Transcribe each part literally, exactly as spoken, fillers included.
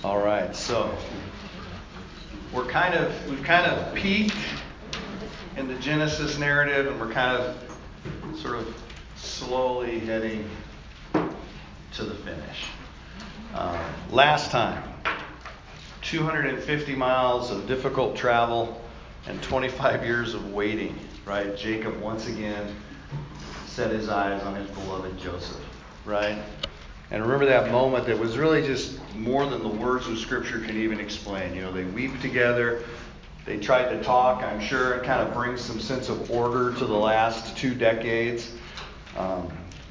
All right, so we're kind of we've kind of peaked in the Genesis narrative, and we're kind of sort of slowly heading to the finish. Um, last time, two hundred fifty miles of difficult travel and twenty-five years of waiting, right? Jacob once again set his eyes on his beloved Joseph, right? And remember that moment that was really just more than the words of Scripture can even explain. You know, they weep together. They tried to talk, I'm sure, and kind of bring some sense of order to the last two decades. Um,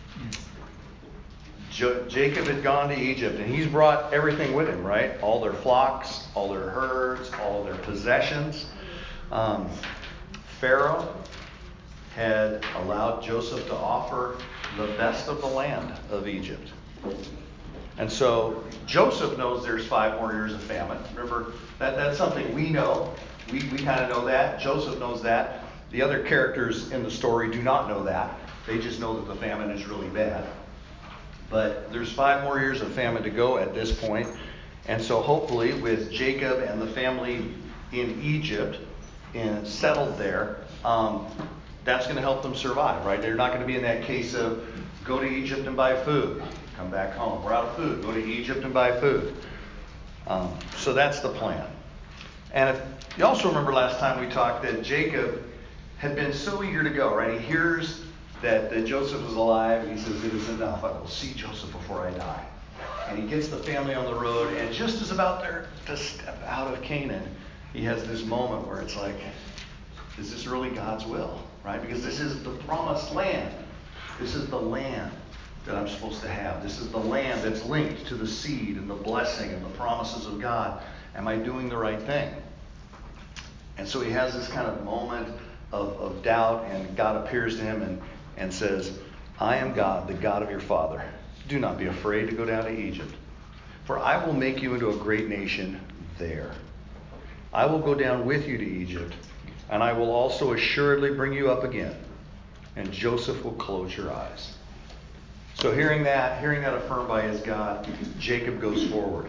Jo- Jacob had gone to Egypt, and he's brought everything with him, right? All their flocks, all their herds, all of their possessions. Um, Pharaoh had allowed Joseph to offer the best of the land of Egypt. And so Joseph knows there's five more years of famine. Remember, that, that's something we know. We, we kind of know that. Joseph knows that. The other characters in the story do not know that. They just know that the famine is really bad. But there's five more years of famine to go at this point. And so hopefully with Jacob and the family in Egypt and settled there, um, that's going to help them survive, right? They're not going to be in that case of go to Egypt and buy food. Come back home. We're out of food. Go to Egypt and buy food. Um, so that's the plan. And if you also remember last time we talked that Jacob had been so eager to go, right? He hears that, that Joseph is alive, and he says, it is enough. I will see Joseph before I die. And he gets the family on the road, and just as about there to step out of Canaan, he has this moment where it's like, is this really God's will, right? Because this is the promised land. This is the land that I'm supposed to have. This is the land that's linked to the seed and the blessing and the promises of God. Am I doing the right thing? And so he has this kind of moment of, of doubt, and God appears to him and, and says, I am God, the God of your father. Do not be afraid to go down to Egypt, for I will make you into a great nation there. I will go down with you to Egypt, and I will also assuredly bring you up again, and Joseph will close your eyes. So hearing that, hearing that affirmed by his God, Jacob goes forward.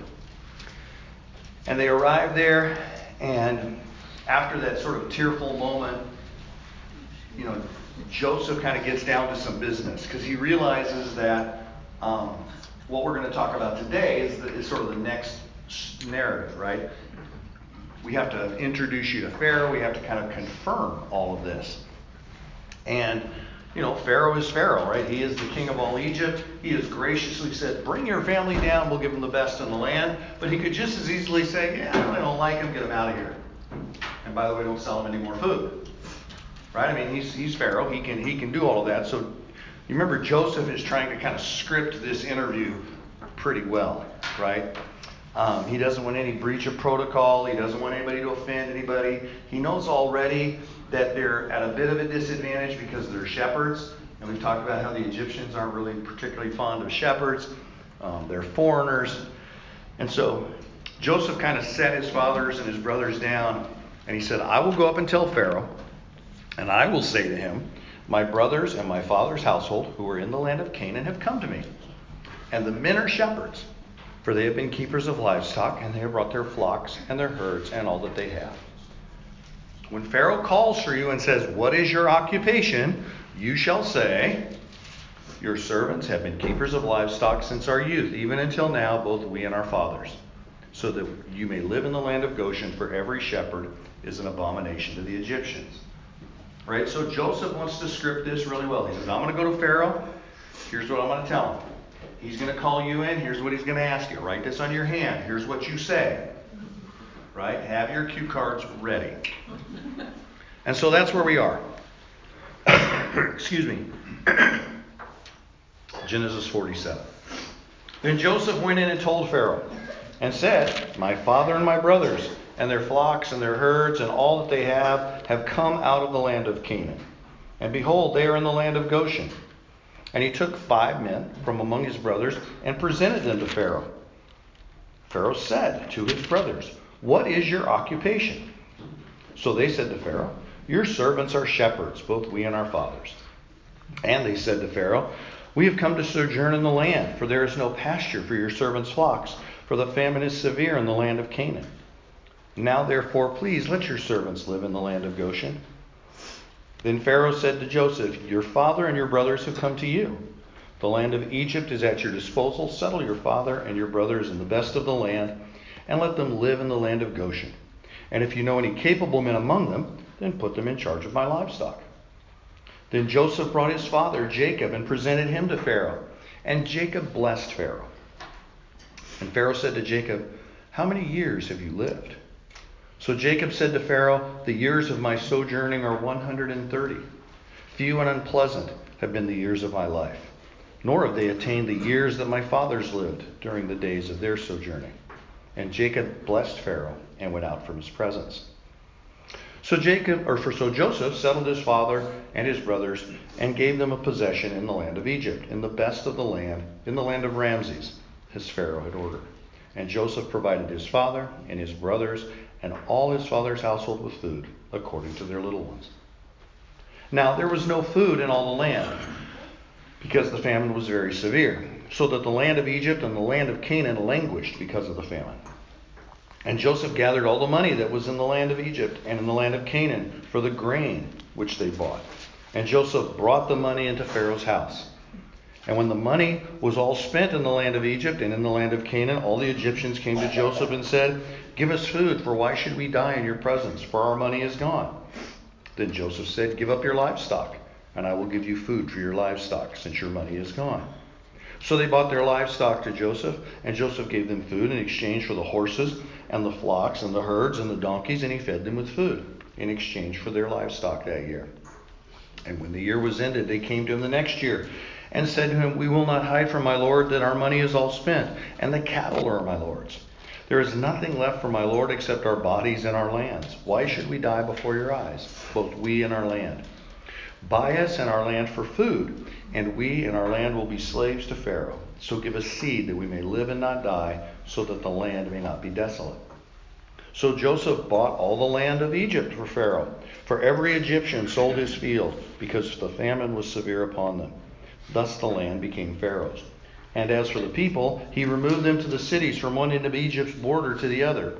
And they arrive there, and after that sort of tearful moment, you know, Joseph kind of gets down to some business because he realizes that um, what we're going to talk about today is, the, is sort of the next narrative, right? We have to introduce you to Pharaoh. We have to kind of confirm all of this. And you know, Pharaoh is Pharaoh, right? He is the king of all Egypt. He has graciously said, bring your family down. We'll give them the best in the land. But he could just as easily say, yeah, I don't like them. Get them out of here. And by the way, don't sell them any more food. Right? I mean, he's he's Pharaoh. He can he can do all of that. So you remember Joseph is trying to kind of script this interview pretty well, right? Um, he doesn't want any breach of protocol. He doesn't want anybody to offend anybody. He knows already that they're at a bit of a disadvantage because they're shepherds. And we've talked about how the Egyptians aren't really particularly fond of shepherds. Um, they're foreigners. And so Joseph kind of set his fathers and his brothers down. And he said, I will go up and tell Pharaoh, and I will say to him, my brothers and my father's household who are in the land of Canaan have come to me. And the men are shepherds, for they have been keepers of livestock, and they have brought their flocks and their herds and all that they have. When Pharaoh calls for you and says, what is your occupation? You shall say, your servants have been keepers of livestock since our youth, even until now, both we and our fathers, so that you may live in the land of Goshen, for every shepherd is an abomination to the Egyptians. Right? So Joseph wants to script this really well. He says, I'm going to go to Pharaoh. Here's what I'm going to tell him. He's going to call you in. Here's what he's going to ask you. Write this on your hand. Here's what you say. Right? Have your cue cards ready. And so that's where we are. Excuse me. Genesis forty-seven. Then Joseph went in and told Pharaoh and said, my father and my brothers and their flocks and their herds and all that they have have come out of the land of Canaan. And behold, they are in the land of Goshen. And he took five men from among his brothers and presented them to Pharaoh. Pharaoh said to his brothers, what is your occupation? So they said to Pharaoh, your servants are shepherds, both we and our fathers. And they said to Pharaoh, we have come to sojourn in the land, for there is no pasture for your servants' flocks. for the famine is severe in the land of Canaan. Now therefore, please let your servants live in the land of Goshen." Then Pharaoh said to Joseph, "Your father and your brothers have come to you. The land of Egypt is at your disposal. Settle your father and your brothers in the best of the land, and let them live in the land of Goshen. And if you know any capable men among them, then put them in charge of my livestock." Then Joseph brought his father Jacob and presented him to Pharaoh. And Jacob blessed Pharaoh. And Pharaoh said to Jacob, "How many years have you lived?" So Jacob said to Pharaoh, "The years of my sojourning are one hundred thirty. Few and unpleasant have been the years of my life, nor have they attained the years that my fathers lived during the days of their sojourning." And Jacob blessed Pharaoh and went out from his presence. So Jacob, or for so Joseph settled his father and his brothers and gave them a possession in the land of Egypt, in the best of the land, in the land of Ramses, as Pharaoh had ordered. And Joseph provided his father and his brothers and all his father's household with food, according to their little ones. Now there was no food in all the land, because the famine was very severe, so that the land of Egypt and the land of Canaan languished because of the famine. And Joseph gathered all the money that was in the land of Egypt and in the land of Canaan for the grain which they bought. And Joseph brought the money into Pharaoh's house. And when the money was all spent in the land of Egypt and in the land of Canaan, all the Egyptians came to Joseph and said, "Give us food, for why should we die in your presence? For our money is gone." Then Joseph said, "Give up your livestock, and I will give you food for your livestock, since your money is gone." So they bought their livestock to Joseph, and Joseph gave them food in exchange for the horses and the flocks and the herds and the donkeys, and he fed them with food in exchange for their livestock that year. And when the year was ended, they came to him the next year and said to him, "We will not hide from my lord that our money is all spent, and the cattle are my lord's. There is nothing left for my lord except our bodies and our lands. Why should we die before your eyes, both we and our land? Buy us and our land for food, and we and our land will be slaves to Pharaoh. So give us seed that we may live and not die, so that the land may not be desolate." So Joseph bought all the land of Egypt for Pharaoh, for every Egyptian sold his field, because the famine was severe upon them. Thus the land became Pharaoh's. And as for the people, he removed them to the cities from one end of Egypt's border to the other.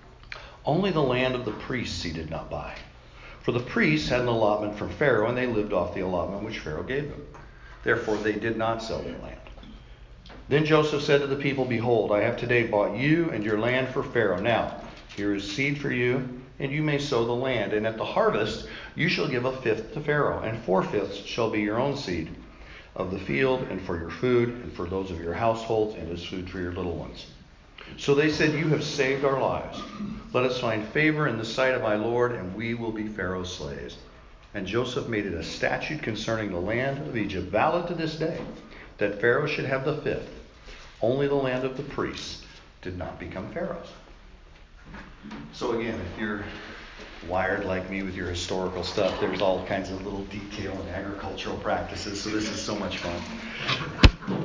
Only the land of the priests he did not buy. For the priests had an allotment from Pharaoh, and they lived off the allotment which Pharaoh gave them. Therefore they did not sell their land. Then Joseph said to the people, "Behold, I have today bought you and your land for Pharaoh. Now, here is seed for you, and you may sow the land. And at the harvest you shall give a fifth to Pharaoh, and four-fifths shall be your own seed of the field, and for your food, and for those of your households, and as food for your little ones." So they said, "You have saved our lives. Let us find favor in the sight of my Lord, and we will be Pharaoh's slaves." And Joseph made it a statute concerning the land of Egypt, valid to this day, that Pharaoh should have the fifth. Only the land of the priests did not become Pharaoh's. So again, if you're wired like me with your historical stuff, there's all kinds of little detail and agricultural practices, so this is so much fun.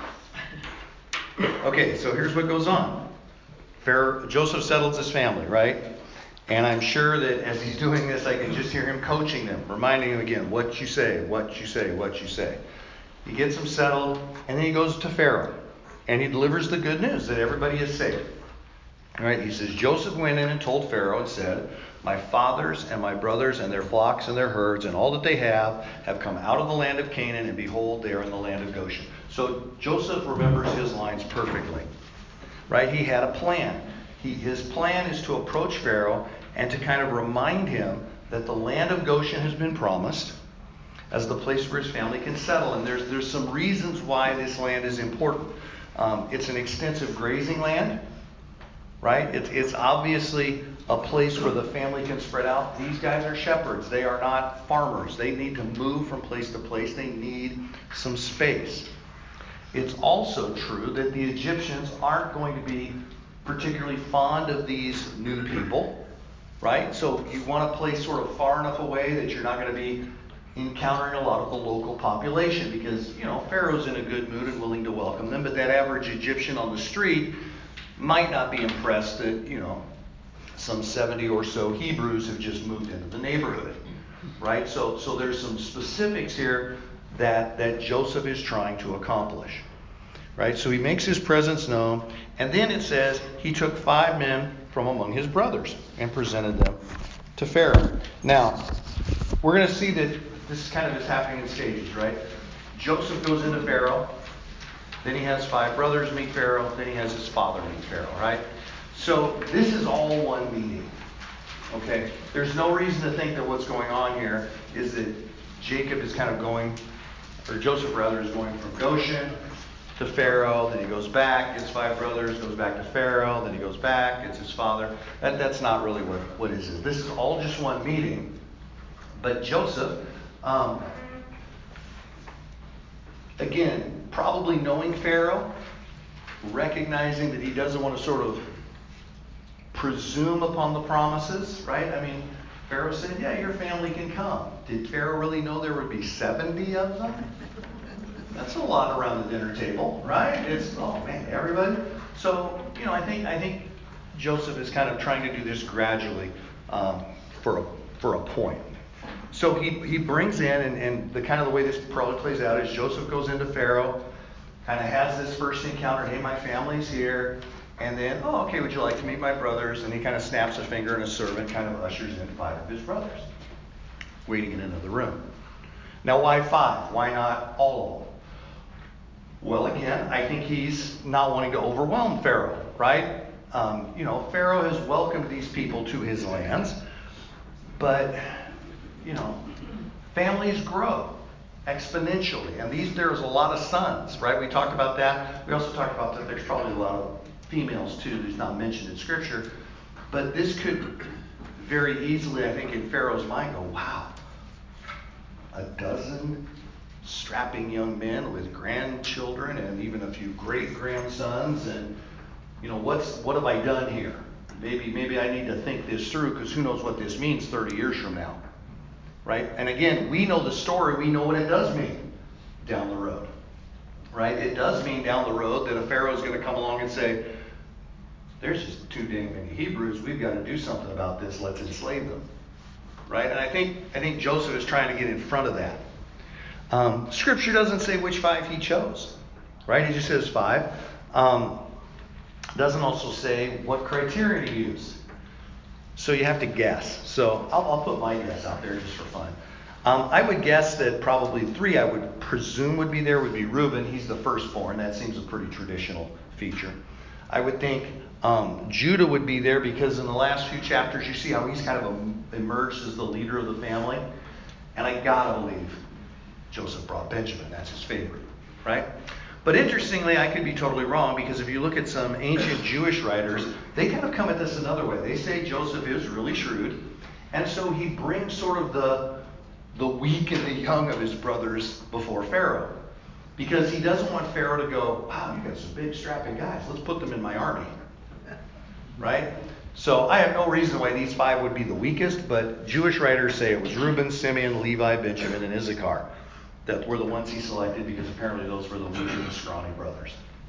Okay, so here's what goes on. Pharaoh, Joseph settles his family, right? And I'm sure that as he's doing this, I can just hear him coaching them, reminding them again, what you say, what you say, what you say. He gets them settled, and then he goes to Pharaoh, and he delivers the good news that everybody is safe. All right, he says, Joseph went in and told Pharaoh and said, "My fathers and my brothers and their flocks and their herds and all that they have have come out of the land of Canaan, and behold, they are in the land of Goshen." So Joseph remembers his lines perfectly, right? He had a plan. He, his plan is to approach Pharaoh and to kind of remind him that the land of Goshen has been promised as the place where his family can settle. And there's there's some reasons why this land is important. Um, it's an extensive grazing land, right? It's, it's obviously a place where the family can spread out. These guys are shepherds. They are not farmers. They need to move from place to place. They need some space. It's also true that the Egyptians aren't going to be particularly fond of these new people, right? So you want a place sort of far enough away that you're not going to be encountering a lot of the local population, because, you know, Pharaoh's in a good mood and willing to welcome them, but that average Egyptian on the street might not be impressed that, you know, some seventy or so Hebrews have just moved into the neighborhood, right? So so there's some specifics here that, that Joseph is trying to accomplish. Right? So he makes his presence known. And then it says he took five men from among his brothers and presented them to Pharaoh. Now, we're going to see that this kind of is happening in stages, right? Joseph goes into Pharaoh. Then he has five brothers meet Pharaoh. Then he has his father meet Pharaoh, right? So this is all one meeting. Okay? There's no reason to think that what's going on here is that Jacob is kind of going, or Joseph rather, is going from Goshen to Pharaoh, then he goes back, gets five brothers, goes back to Pharaoh, then he goes back, gets his father. That, that's not really what, what it is. This is all just one meeting. But Joseph, um, again, probably knowing Pharaoh, recognizing that he doesn't want to sort of presume upon the promises, right? I mean, Pharaoh said, yeah, your family can come. Did Pharaoh really know there would be seventy of them? That's a lot around the dinner table, right? It's, oh man, everybody. So, you know, I think I think Joseph is kind of trying to do this gradually um, for a, for a point. So he, he brings in, and, and the kind of the way this probably plays out is Joseph goes into Pharaoh, kind of has this first encounter, hey, my family's here, and then, oh, okay, would you like to meet my brothers? And he kind of snaps a finger, and a servant kind of ushers in five of his brothers, waiting in another room. Now, why five? Why not all of them? Well, again, I think he's not wanting to overwhelm Pharaoh, right? Um, you know, Pharaoh has welcomed these people to his lands, but, you know, families grow exponentially, and these there's a lot of sons, right? We talked about that. We also talked about that there's probably a lot of females too that's not mentioned in Scripture, but this could very easily, I think, in Pharaoh's mind go, wow, a dozen strapping young men with grandchildren and even a few great-grandsons, and you know, what's what have I done here? Maybe maybe I need to think this through, because who knows what this means thirty years from now, right? And again, we know the story, we know what it does mean down the road, right? It does mean down the road that a Pharaoh is going to come along and say, there's just too dang many Hebrews, we've got to do something about this, let's enslave them, right? And I think I think Joseph is trying to get in front of that. Um, scripture doesn't say which five he chose, right? He just says five. Um, doesn't also say what criteria to use. So you have to guess. So I'll, I'll put my guess out there just for fun. Um, I would guess that probably three I would presume would be there would be Reuben. He's the firstborn. That seems a pretty traditional feature. I would think um, Judah would be there because in the last few chapters you see how he's kind of emerged as the leader of the family. And I gotta believe Joseph brought Benjamin. That's his favorite, right? But interestingly, I could be totally wrong, because if you look at some ancient Jewish writers, they kind of come at this another way. They say Joseph is really shrewd, and so he brings sort of the, the weak and the young of his brothers before Pharaoh, because he doesn't want Pharaoh to go, wow, you got some big strapping guys. Let's put them in my army, right? So I have no reason why these five would be the weakest, but Jewish writers say it was Reuben, Simeon, Levi, Benjamin, and Issachar that were the ones he selected, because apparently those were the weak and scrawny brothers.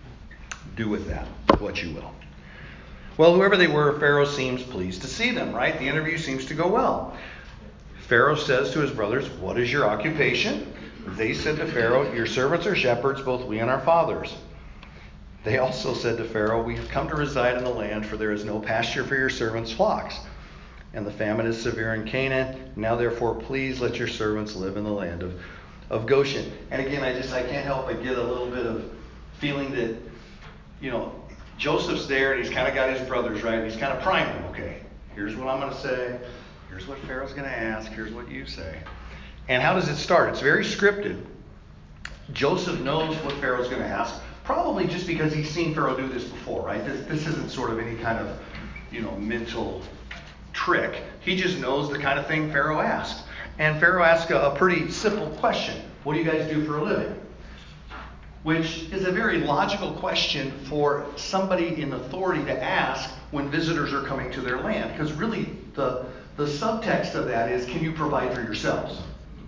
Do with that what you will. Well, whoever they were, Pharaoh seems pleased to see them, right? The interview seems to go well. Pharaoh says to his brothers, what is your occupation? They said to Pharaoh, your servants are shepherds, both we and our fathers. They also said to Pharaoh, we have come to reside in the land, for there is no pasture for your servants' flocks, and the famine is severe in Canaan. Now therefore, please let your servants live in the land of of Goshen. And again, I just I can't help but get a little bit of feeling that, you know, Joseph's there and he's kind of got his brothers, right? And he's kind of priming them. Okay, here's what I'm going to say. Here's what Pharaoh's going to ask. Here's what you say. And how does it start? It's very scripted. Joseph knows what Pharaoh's going to ask, probably just because he's seen Pharaoh do this before, right? This, this isn't sort of any kind of, you know, mental trick. He just knows the kind of thing Pharaoh asked. And Pharaoh asked a, a pretty simple question. What do you guys do for a living? Which is a very logical question for somebody in authority to ask when visitors are coming to their land. Because really, the, the subtext of that is, can you provide for yourselves?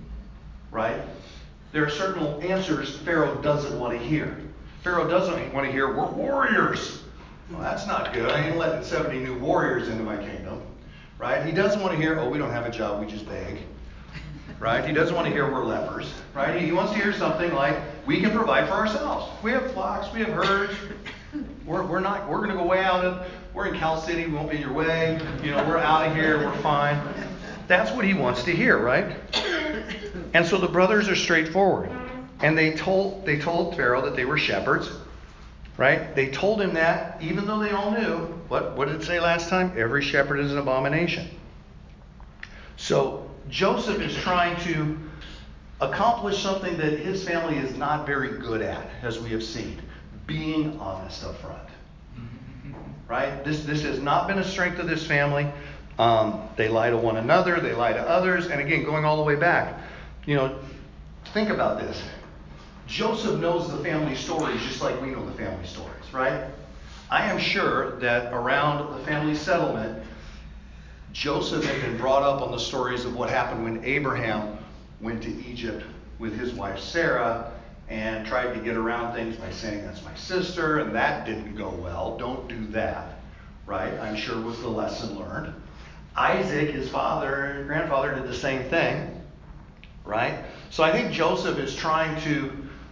Right? There are certain answers Pharaoh doesn't want to hear. Pharaoh doesn't want to hear, we're warriors. Well, that's not good. I ain't letting seventy new warriors into my kingdom. Right? He doesn't want to hear, oh, we don't have a job, we just beg. Right? He doesn't want to hear we're lepers. Right? He wants to hear something like, we can provide for ourselves. We have flocks, we have herds. We're, we're not, we're going to go way out of, we're in Cal City, we won't be in your way. You know, we're out of here, we're fine. That's what he wants to hear, right? And so the brothers are straightforward. And they told, they told Pharaoh that they were shepherds, right? They told him that, even though they all knew, what, what did it say last time? Every shepherd is an abomination. So Joseph is trying to accomplish something that his family is not very good at, as we have seen. Being honest up front. Right? This this has not been a strength of this family. Um, they lie to one another, they lie to others, and again, going all the way back, you know, think about this. Joseph knows the family stories just like we know the family stories, right? I am sure that around the family settlement, Joseph had been brought up on the stories of what happened when Abraham went to Egypt with his wife Sarah and tried to get around things by saying, that's my sister, and that didn't go well. Don't do that, right? I'm sure was the lesson learned. Isaac, his father and grandfather, did the same thing, right? So I think Joseph is trying to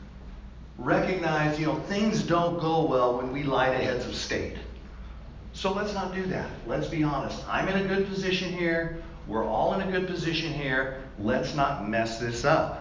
recognize, you know, things don't go well when we lie to heads of state. So let's not do that. Let's be honest. I'm in a good position here. We're all in a good position here. Let's not mess this up.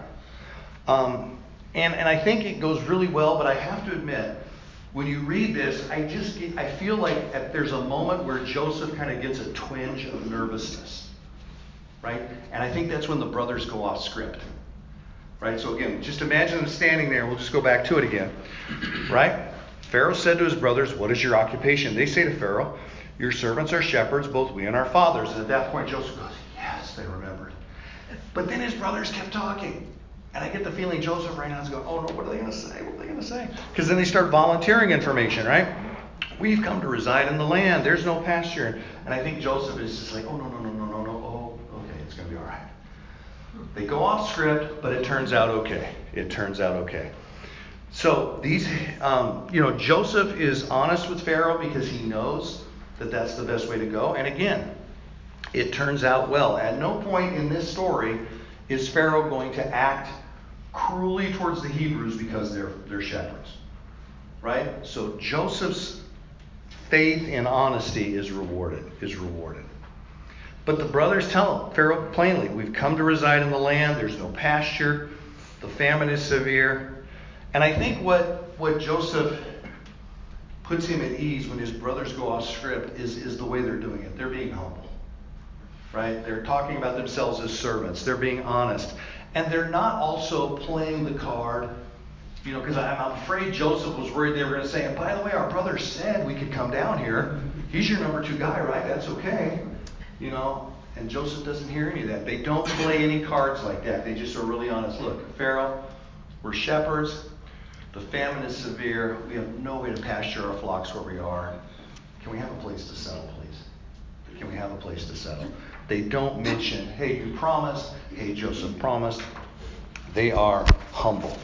Um, and, and I think it goes really well, but I have to admit, when you read this, I just get, I feel like if there's a moment where Joseph kind of gets a twinge of nervousness, right? And I think that's when the brothers go off script, right? So again, just imagine them standing there. We'll just go back to it again, right? Pharaoh said to his brothers, what is your occupation? They say to Pharaoh, your servants are shepherds, both we and our fathers. And at that point, Joseph goes, yes, they remembered. But then his brothers kept talking. And I get the feeling Joseph right now is going, oh no, what are they going to say? What are they going to say? Because then they start volunteering information, right? We've come to reside in the land. There's no pasture. And I think Joseph is just like, oh, no, no, no, no, no, no. Oh, okay, it's going to be all right. They go off script, but it turns out okay. It turns out okay. So these, um, you know, Joseph is honest with Pharaoh because he knows that that's the best way to go. And again, it turns out well. At no point in this story is Pharaoh going to act cruelly towards the Hebrews because they're they're shepherds, right? So Joseph's faith and honesty is rewarded. Is rewarded. But the brothers tell Pharaoh plainly, we've come to reside in the land. There's no pasture. The famine is severe. And I think what, what Joseph puts him at ease when his brothers go off script is, is the way they're doing it. They're being humble, right? They're talking about themselves as servants. They're being honest. And they're not also playing the card, you know, because I'm afraid Joseph was worried they were going to say, and by the way, our brother said we could come down here. He's your number two guy, right? That's okay. You know, and Joseph doesn't hear any of that. They don't play any cards like that. They just are really honest. Look, Pharaoh, we're shepherds. The famine is severe. We have no way to pasture our flocks where we are. Can we have a place to settle, please? Can we have a place to settle? They don't mention, hey, you promised. Hey, Joseph promised. They are humble.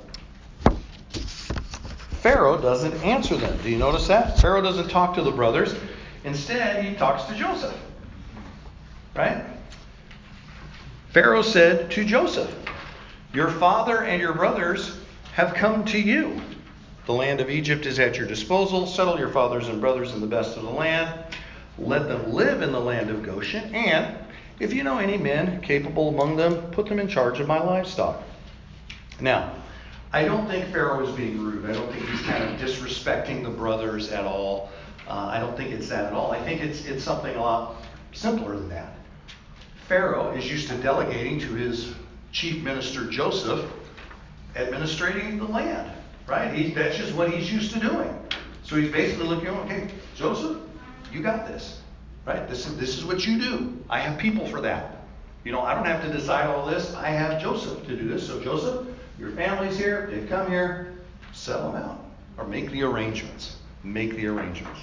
Pharaoh doesn't answer them. Do you notice that? Pharaoh doesn't talk to the brothers. Instead, he talks to Joseph. Right? Pharaoh said to Joseph, your father and your brothers have come to you. The land of Egypt is at your disposal. Settle your fathers and brothers in the best of the land. Let them live in the land of Goshen. And if you know any men capable among them, put them in charge of my livestock. Now, I don't think Pharaoh is being rude. I don't think he's kind of disrespecting the brothers at all. Uh, I don't think it's that at all. I think it's it's something a lot simpler than that. Pharaoh is used to delegating to his chief minister Joseph administrating the land, right? He, that's just what he's used to doing. So he's basically looking, okay, Joseph, you got this, right? This is this is what you do. I have people for that. You know, I don't have to decide all this. I have Joseph to do this. So Joseph, your family's here. They've come here. Settle them out, or make the arrangements. Make the arrangements.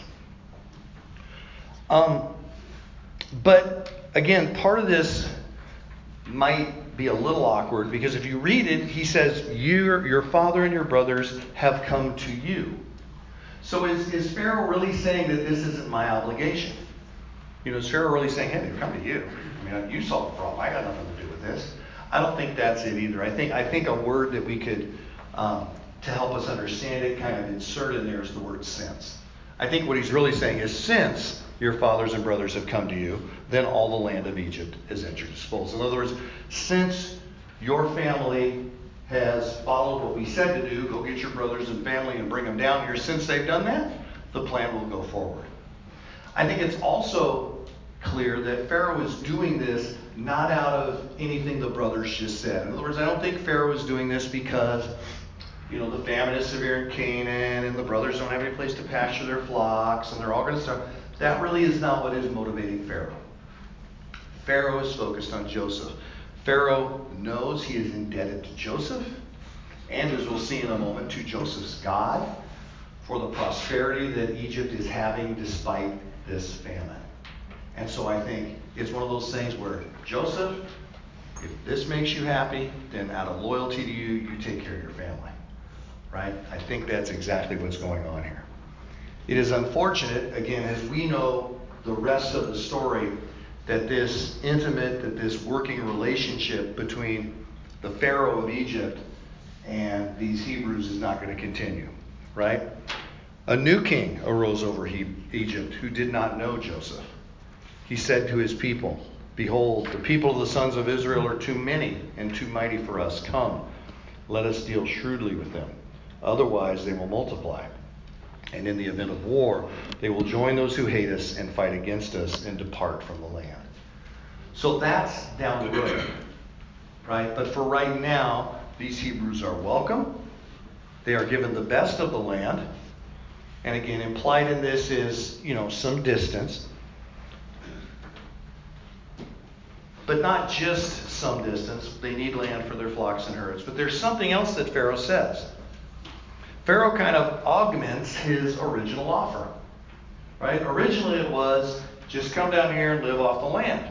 Um, but again, part of this might be a little awkward because if you read it, he says, your, your father and your brothers have come to you. So is, is Pharaoh really saying that this isn't my obligation? You know, is Pharaoh really saying, hey, they've come to you? I mean, you solved the problem. I got nothing to do with this. I don't think that's it either. I think I think a word that we could um, to help us understand it, kind of insert in there is the word since. I think what he's really saying is, since your fathers and brothers have come to you, then all the land of Egypt is at your disposal. In other words, since your family has followed what we said to do, go get your brothers and family and bring them down here, since they've done that, the plan will go forward. I think it's also clear that Pharaoh is doing this not out of anything the brothers just said. In other words, I don't think Pharaoh is doing this because, you know, the famine is severe in Canaan and the brothers don't have any place to pasture their flocks and they're all going to starve. That really is not what is motivating Pharaoh. Pharaoh is focused on Joseph. Pharaoh knows he is indebted to Joseph, and as we'll see in a moment, to Joseph's God, for the prosperity that Egypt is having despite this famine. And so I think it's one of those things where, Joseph, if this makes you happy, then out of loyalty to you, you take care of your family. Right? I think that's exactly what's going on here. It is unfortunate, again, as we know the rest of the story, that this intimate, that this working relationship between the Pharaoh of Egypt and these Hebrews is not going to continue. Right? A new king arose over he- Egypt who did not know Joseph. He said to his people, behold, the people of the sons of Israel are too many and too mighty for us. Come, let us deal shrewdly with them. Otherwise, they will multiply. And in the event of war, they will join those who hate us and fight against us and depart from the land. So that's down the road, right? But for right now, these Hebrews are welcome. They are given the best of the land. And again, implied in this is, you know, some distance. But not just some distance. They need land for their flocks and herds. But there's something else that Pharaoh says. Pharaoh kind of augments his original offer. Right? Originally it was, just come down here and live off the land.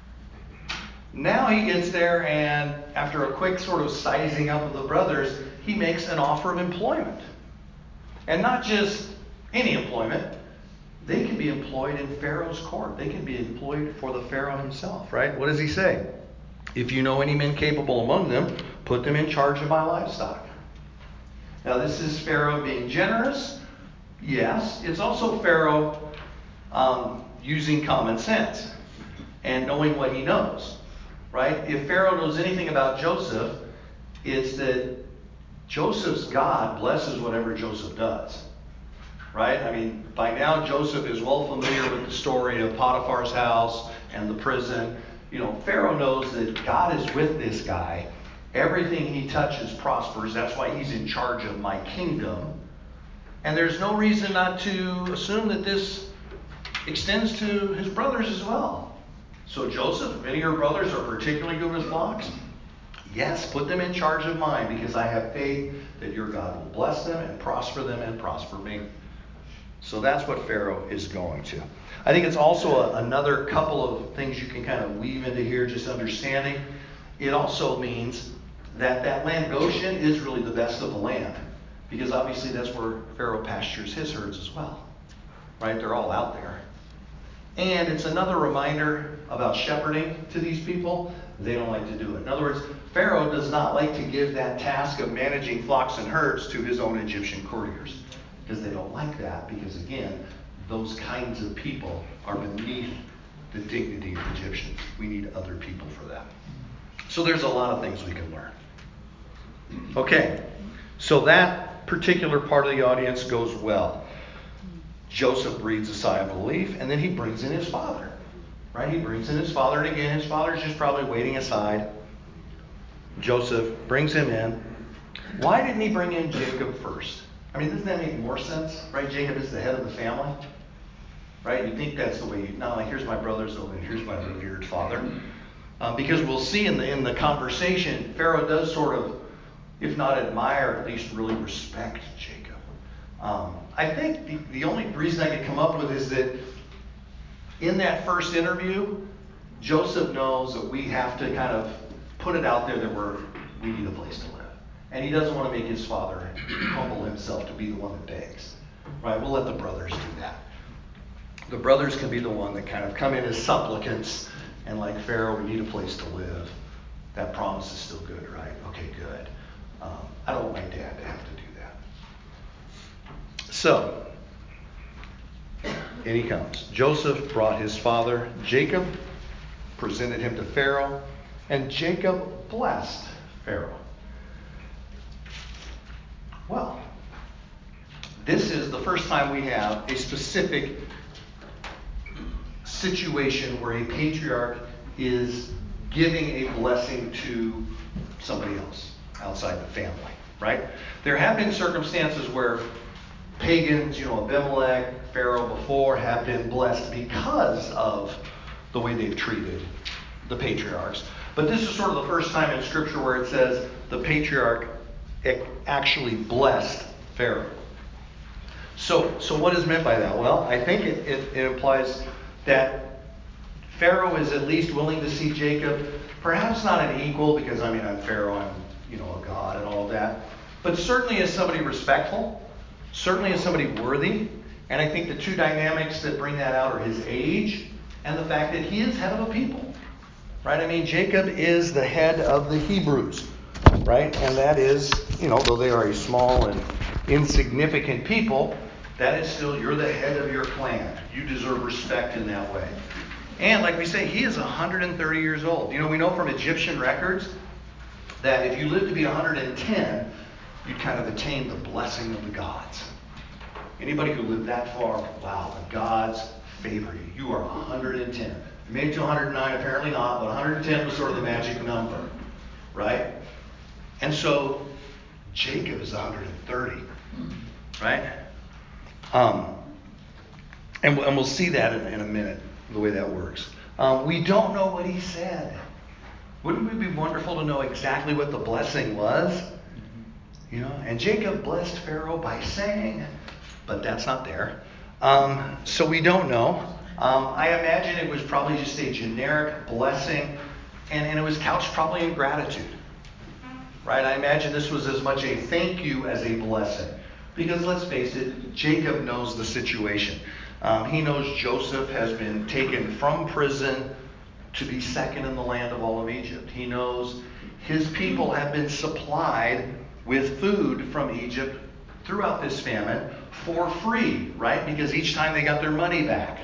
Now he gets there and after a quick sort of sizing up of the brothers, he makes an offer of employment. And not just any employment. They can be employed in Pharaoh's court. They can be employed for the Pharaoh himself, right? What does he say? If you know any men capable among them, put them in charge of my livestock. Now this is Pharaoh being generous. Yes. It's also Pharaoh um, using common sense and knowing what he knows, right? If Pharaoh knows anything about Joseph, it's that Joseph's God blesses whatever Joseph does. Right? I mean, by now Joseph is well familiar with the story of Potiphar's house and the prison. You know, Pharaoh knows that God is with this guy. Everything he touches prospers. That's why he's in charge of my kingdom. And there's no reason not to assume that this extends to his brothers as well. So Joseph, if any of your brothers are particularly good with flocks, yes, put them in charge of mine because I have faith that your God will bless them and prosper them and prosper me. So that's what Pharaoh is going to. I think it's also a, another couple of things you can kind of weave into here, just understanding. It also means that that land Goshen is really the best of the land. Because obviously that's where Pharaoh pastures his herds as well. Right? They're all out there. And it's another reminder about shepherding to these people. They don't like to do it. In other words, Pharaoh does not like to give that task of managing flocks and herds to his own Egyptian courtiers. Because they don't like that, because again, those kinds of people are beneath the dignity of Egyptians. We need other people for that. So there's a lot of things we can learn. Okay, so that particular part of the audience goes well. Joseph breathes a sigh of relief, and then he brings in his father. Right? He brings in his father, and again, his father's just probably waiting aside. Joseph brings him in. Why didn't he bring in Jacob first? I mean, doesn't that make more sense? Right? Jacob is the head of the family. Right? You think that's the way you, not like, here's my brothers, oh, and here's my revered father. Um, because we'll see in the in the conversation, Pharaoh does sort of, if not admire, at least really respect Jacob. Um, I think the, the only reason I could come up with is that in that first interview, Joseph knows that we have to kind of put it out there that we're we need a place to live. And he doesn't want to make his father humble himself to be the one that begs. Right? We'll let the brothers do that. The brothers can be the one that kind of come in as supplicants and like, Pharaoh, we need a place to live. That promise is still good, right? Okay, good. Um, I don't want my dad to have to do that. So, in he comes. Joseph brought his father Jacob, presented him to Pharaoh, and Jacob blessed Pharaoh. Well, this is the first time we have a specific situation where a patriarch is giving a blessing to somebody else outside the family, right? There have been circumstances where pagans, you know, Abimelech, Pharaoh before, have been blessed because of the way they've treated the patriarchs. But this is sort of the first time in Scripture where it says the patriarch actually blessed Pharaoh. So, so what is meant by that? Well, I think it, it, it implies that Pharaoh is at least willing to see Jacob, perhaps not an equal, because I mean I'm Pharaoh, I'm you know a god and all of that, but certainly as somebody respectful, certainly as somebody worthy. And I think the two dynamics that bring that out are his age and the fact that he is head of a people, right? I mean, Jacob is the head of the Hebrews, right? And that is, you know, though they are a small and insignificant people, that is still, you're the head of your clan. You deserve respect in that way. And like we say, he is one hundred thirty years old. You know, we know from Egyptian records that if you lived to be one hundred ten, you'd kind of attain the blessing of the gods. Anybody who lived that far, wow, the gods favor you. You are one hundred ten. You made it to one hundred nine, apparently not, but one hundred ten was sort of the magic number, right? And so Jacob is one hundred thirty, right? Um, and, and we'll see that in, in a minute, the way that works. Um, we don't know what he said. Wouldn't it be wonderful to know exactly what the blessing was? You know, and Jacob blessed Pharaoh by saying, but that's not there. Um, so we don't know. Um, I imagine it was probably just a generic blessing, and, and it was couched probably in gratitude. Right? I imagine this was as much a thank you as a blessing. Because let's face it, Jacob knows the situation. Um, he knows Joseph has been taken from prison to be second in the land of all of Egypt. He knows his people have been supplied with food from Egypt throughout this famine for free, right? Because each time they got their money back.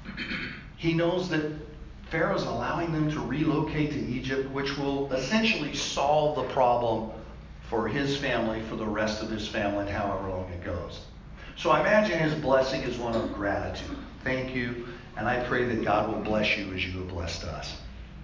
He knows that Pharaoh's allowing them to relocate to Egypt, which will essentially solve the problem for his family, for the rest of his family, and however long it goes. So I imagine his blessing is one of gratitude. Thank you, and I pray that God will bless you as you have blessed us.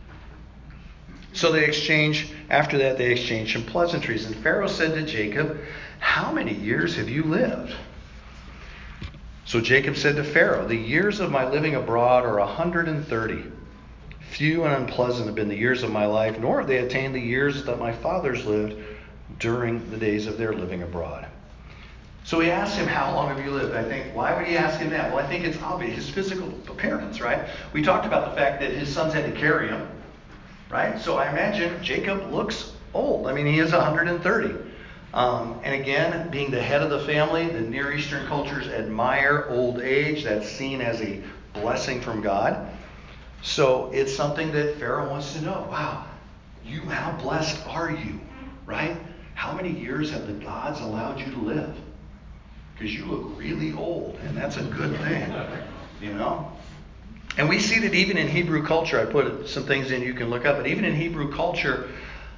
So they exchange, after that they exchange some pleasantries. And Pharaoh said to Jacob, how many years have you lived? So Jacob said to Pharaoh, the years of my living abroad are one hundred thirty. Few and unpleasant have been the years of my life, nor have they attained the years that my fathers lived during the days of their living abroad. So he asked him, how long have you lived? I think, why would he ask him that? Well, I think it's obvious. His physical appearance, right? We talked about the fact that his sons had to carry him, right? So I imagine Jacob looks old. I mean, he is one hundred thirty. Um, and again, being the head of the family, the Near Eastern cultures admire old age. That's seen as a blessing from God. So it's something that Pharaoh wants to know. Wow, you, how blessed are you, right? How many years have the gods allowed you to live? Because you look really old, and that's a good thing, you know? And we see that even in Hebrew culture, I put some things in you can look up, but even in Hebrew culture,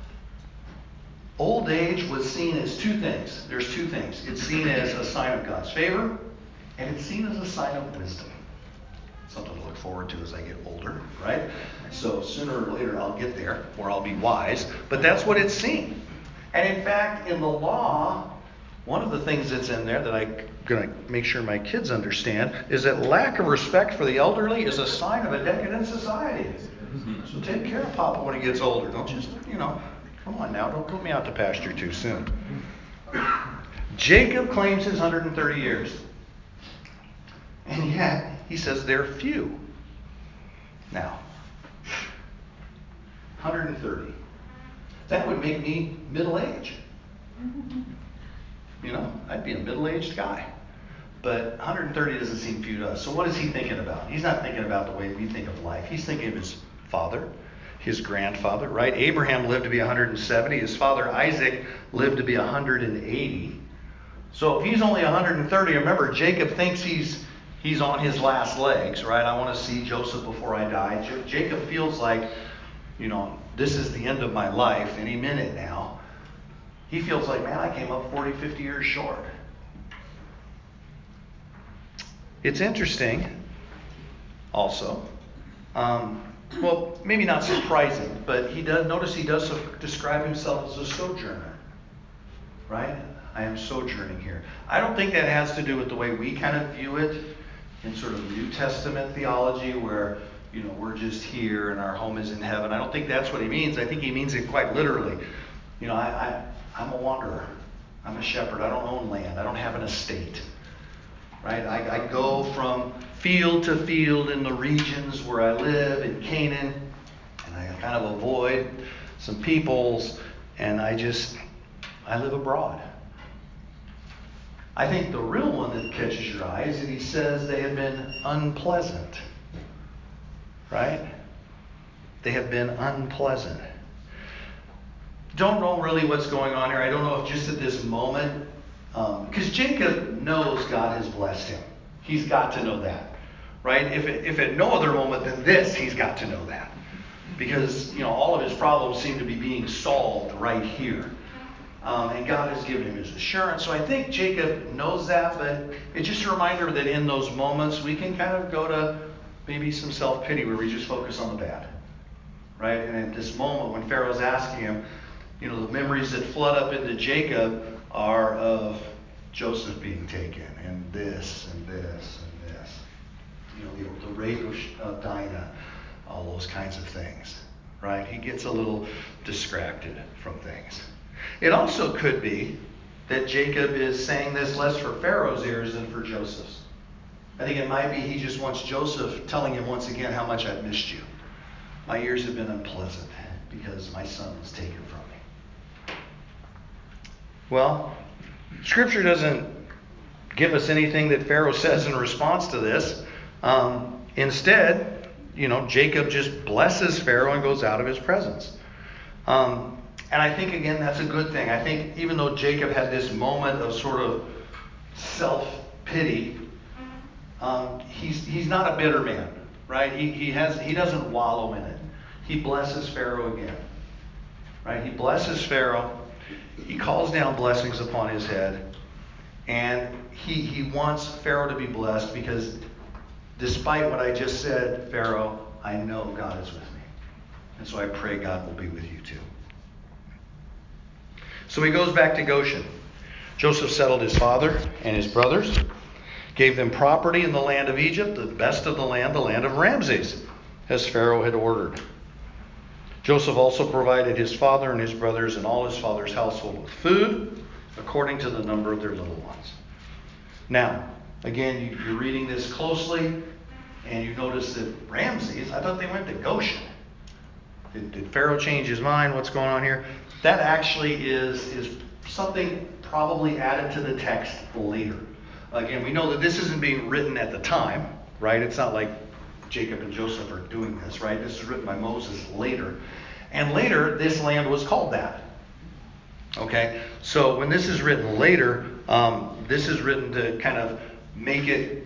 old age was seen as two things. There's two things. It's seen as a sign of God's favor, and it's seen as a sign of wisdom. Something to look forward to as I get older, right? So sooner or later I'll get there, or I'll be wise. But that's what it's seen. And in fact, in the law, one of the things that's in there that I'm going to make sure my kids understand is that lack of respect for the elderly is a sign of a decadent society. So take care of Papa when he gets older. Don't just, you know, come on now, don't put me out to pasture too soon. Jacob claims his one hundred thirty years. And yet, he says they're few. Now, one hundred thirty. That would make me middle-aged. You know, I'd be a middle-aged guy. But one hundred thirty doesn't seem few to us. So what is he thinking about? He's not thinking about the way we think of life. He's thinking of his father, his grandfather, right? Abraham lived to be one hundred seventy. His father Isaac lived to be one hundred eighty. So if he's only one hundred thirty, remember, Jacob thinks he's he's on his last legs, right? I want to see Joseph before I die. J- Jacob feels like, you know, this is the end of my life any minute now. He feels like, man, I came up forty, fifty years short. It's interesting also. Um, well, maybe not surprising, but he does notice he does describe himself as a sojourner, right? I am sojourning here. I don't think that has to do with the way we kind of view it in sort of New Testament theology, where, you know, we're just here and our home is in heaven. I don't think that's what he means. I think he means it quite literally. You know, I, I I'm a wanderer. I'm a shepherd. I don't own land. I don't have an estate. Right? I, I go from field to field in the regions where I live in Canaan, and I kind of avoid some peoples, and I just, I live abroad. I think the real one that catches your eye is that he says they have been unpleasant. Right? They have been unpleasant. Don't know really what's going on here. I don't know if just at this moment, because um, Jacob knows God has blessed him. He's got to know that, right? If it, if at no other moment than this, he's got to know that, because, you know, all of his problems seem to be being solved right here, um, and God has given him his assurance. So I think Jacob knows that, but it's just a reminder that in those moments we can kind of go to maybe some self-pity where we just focus on the bad, right? And at this moment when Pharaoh's asking him, you know, the memories that flood up into Jacob are of Joseph being taken, and this, and this, and this. You know, the, the rape of, of Dinah, all those kinds of things, right? He gets a little distracted from things. It also could be that Jacob is saying this less for Pharaoh's ears than for Joseph's. I think it might be he just wants Joseph telling him once again how much I've missed you. My years have been unpleasant because my son was taken from me. Well, Scripture doesn't give us anything that Pharaoh says in response to this. Um, instead, you know, Jacob just blesses Pharaoh and goes out of his presence. Um, and I think, again, that's a good thing. I think even though Jacob had this moment of sort of self-pity, um, he's he's not a bitter man, right? He he has he doesn't wallow in it. He blesses Pharaoh again, right? He blesses Pharaoh. He calls down blessings upon his head, and he he wants Pharaoh to be blessed because despite what I just said, Pharaoh, I know God is with me. And so I pray God will be with you too. So he goes back to Goshen. Joseph settled his father and his brothers, gave them property in the land of Egypt, the best of the land, the land of Ramses, as Pharaoh had ordered. Joseph also provided his father and his brothers and all his father's household with food, according to the number of their little ones. Now, again, you're reading this closely, and you notice that Ramses, I thought they went to Goshen. Did, did Pharaoh change his mind? What's going on here? That actually is, is something probably added to the text later. Again, we know that this isn't being written at the time, right? It's not like Jacob and Joseph are doing this, right? This is written by Moses later. And later, this land was called that. Okay? So when this is written later, um, this is written to kind of make it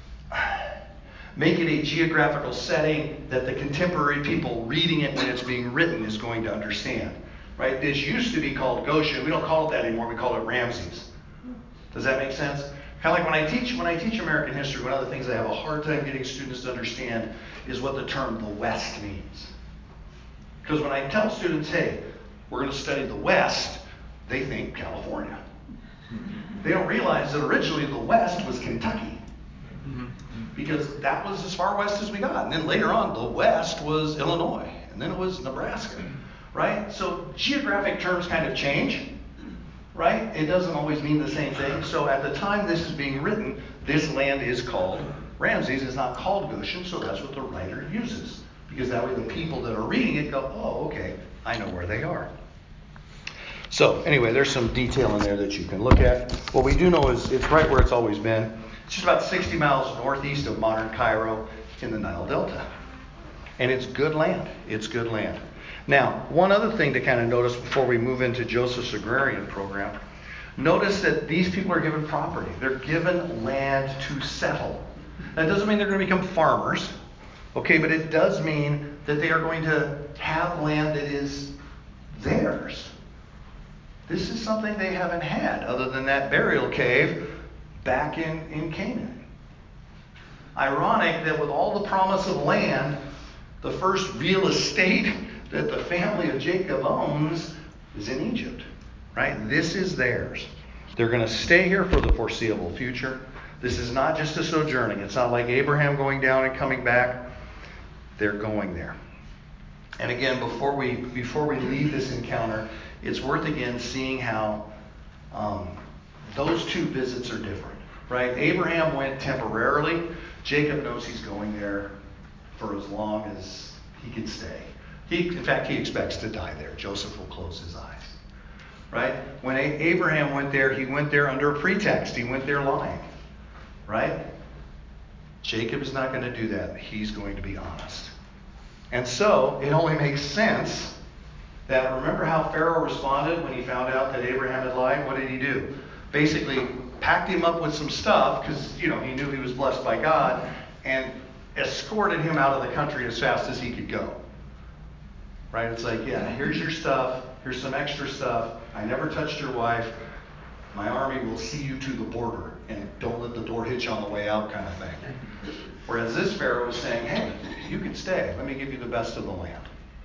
make it a geographical setting that the contemporary people reading it when it's being written is going to understand. Right? This used to be called Goshen. We don't call it that anymore. We call it Ramses. Does that make sense? Kind of like when I teach when I teach American history, one of the things I have a hard time getting students to understand is what the term the West means. Because when I tell students, hey, we're going to study the West, they think California. They don't realize that originally the West was Kentucky. Because that was as far west as we got. And then later on, the West was Illinois. And then it was Nebraska. Right? So geographic terms kind of change. Right? It doesn't always mean the same thing. So at the time this is being written, this land is called Ramses. It's not called Goshen, so that's what the writer uses. Because that way the people that are reading it go, oh, okay, I know where they are. So anyway, there's some detail in there that you can look at. What we do know is it's right where it's always been. It's just about sixty miles northeast of modern Cairo in the Nile Delta. And it's good land. It's good land. Now, one other thing to kind of notice before we move into Joseph's agrarian program. Notice that these people are given property. They're given land to settle. That doesn't mean they're going to become farmers, okay, but it does mean that they are going to have land that is theirs. This is something they haven't had other than that burial cave back in, in Canaan. Ironic that with all the promise of land, the first real estate that the family of Jacob owns is in Egypt, right? This is theirs. They're going to stay here for the foreseeable future. This is not just a sojourning. It's not like Abraham going down and coming back. They're going there. And again, before we before we leave this encounter, it's worth again seeing how um, those two visits are different, right? Abraham went temporarily. Jacob knows he's going there for as long as he can stay. He, in fact, he expects to die there. Joseph will close his eyes, right? When a- Abraham went there, he went there under a pretext. He went there lying, right? Jacob is not going to do that. He's going to be honest. And so it only makes sense that, remember how Pharaoh responded when he found out that Abraham had lied? What did he do? Basically packed him up with some stuff because, you know, he knew he was blessed by God, and escorted him out of the country as fast as he could go. Right? It's like, yeah, here's your stuff. Here's some extra stuff. I never touched your wife. My army will see you to the border, and don't let the door hitch on the way out, kind of thing. Whereas this Pharaoh was saying, hey, you can stay. Let me give you the best of the land.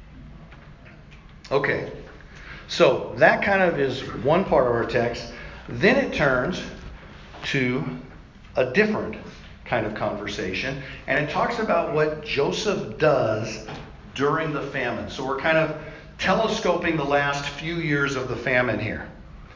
Okay. So that kind of is one part of our text. Then it turns to a different kind of conversation, and it talks about what Joseph does during the famine. So we're kind of telescoping the last few years of the famine here.